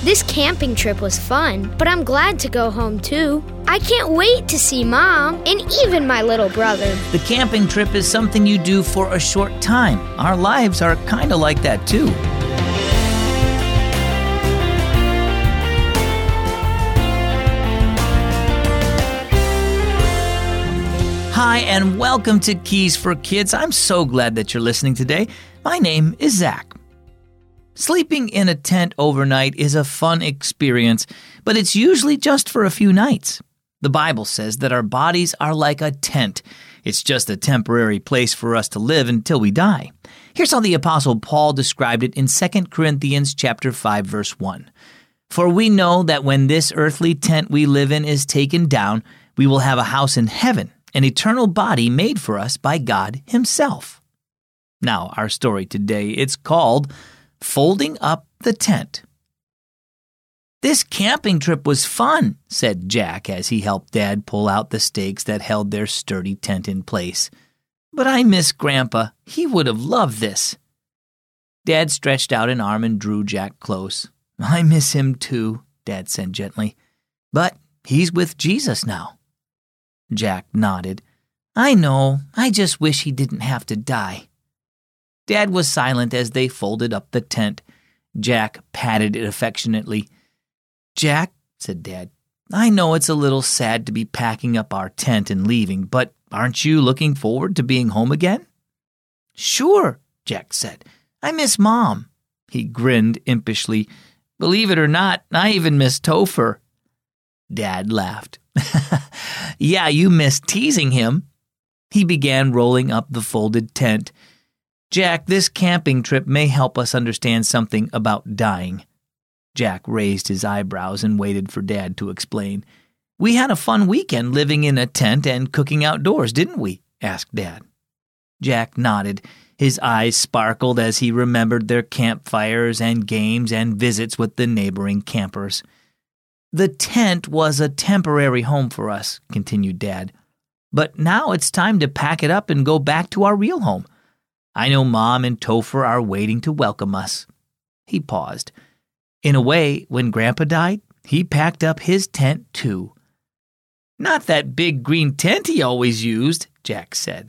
This camping trip was fun, but I'm glad to go home too. I can't wait to see Mom and even my little brother. The camping trip is something you do for a short time. Our lives are kind of like that too. Hi, and welcome to Keys for Kids. I'm so glad that you're listening today. My name is Zach. Sleeping in a tent overnight is a fun experience, but it's usually just for a few nights. The Bible says that our bodies are like a tent. It's just a temporary place for us to live until we die. Here's how the Apostle Paul described it in 2 Corinthians chapter 5, verse 1. For we know that when this earthly tent we live in is taken down, we will have a house in heaven, an eternal body made for us by God Himself. Now, our story today, it's called Folding Up the Tent. This camping trip was fun, said Jack as he helped Dad pull out the stakes that held their sturdy tent in place. But I miss Grandpa. He would have loved this. Dad stretched out an arm and drew Jack close. I miss him too, Dad said gently. But he's with Jesus now. Jack nodded. I know. I just wish he didn't have to die. Dad was silent as they folded up the tent. Jack patted it affectionately. Jack, said Dad, I know it's a little sad to be packing up our tent and leaving, but aren't you looking forward to being home again? Sure, Jack said. I miss Mom. He grinned impishly. Believe it or not, I even miss Topher. Dad laughed. Yeah, you miss teasing him. He began rolling up the folded tent. Jack, this camping trip may help us understand something about dying. Jack raised his eyebrows and waited for Dad to explain. We had a fun weekend living in a tent and cooking outdoors, didn't we? Asked Dad. Jack nodded. His eyes sparkled as he remembered their campfires and games and visits with the neighboring campers. The tent was a temporary home for us, continued Dad. But now it's time to pack it up and go back to our real home. I know Mom and Topher are waiting to welcome us. He paused. In a way, when Grandpa died, he packed up his tent too. Not that big green tent he always used, Jack said.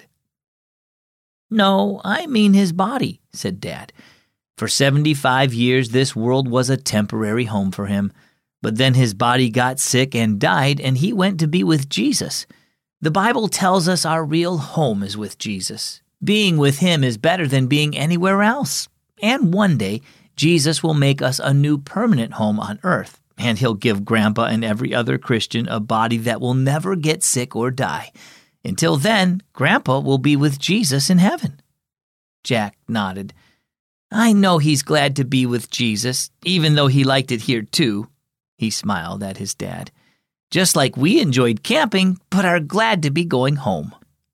No, I mean his body, said Dad. For 75 years, this world was a temporary home for him. But then his body got sick and died, and he went to be with Jesus. The Bible tells us our real home is with Jesus. Being with Him is better than being anywhere else. And one day, Jesus will make us a new permanent home on earth, and He'll give Grandpa and every other Christian a body that will never get sick or die. Until then, Grandpa will be with Jesus in heaven. Jack nodded. I know he's glad to be with Jesus, even though he liked it here too. He smiled at his dad. Just like we enjoyed camping, but are glad to be going home.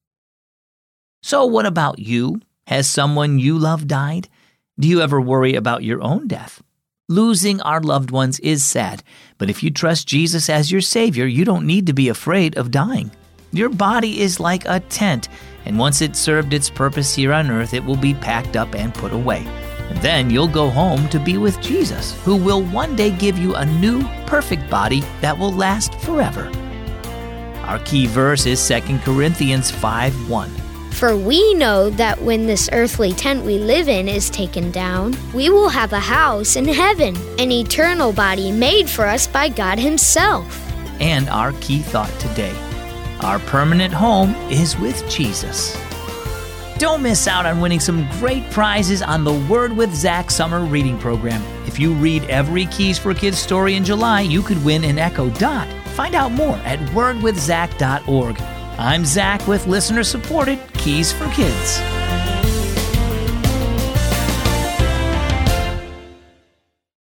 So what about you? Has someone you love died? Do you ever worry about your own death? Losing our loved ones is sad, but if you trust Jesus as your Savior, you don't need to be afraid of dying. Your body is like a tent, and once it's served its purpose here on earth, it will be packed up and put away. And then you'll go home to be with Jesus, who will one day give you a new, perfect body that will last forever. Our key verse is 2 Corinthians 5:1. For we know that when this earthly tent we live in is taken down, we will have a house in heaven, an eternal body made for us by God Himself. And our key thought today, our permanent home is with Jesus. Don't miss out on winning some great prizes on the Word with Zach summer reading program. If you read every Keys for Kids story in July, you could win an Echo Dot. Find out more at wordwithzach.org. I'm Zach with listener-supported Keys for Kids.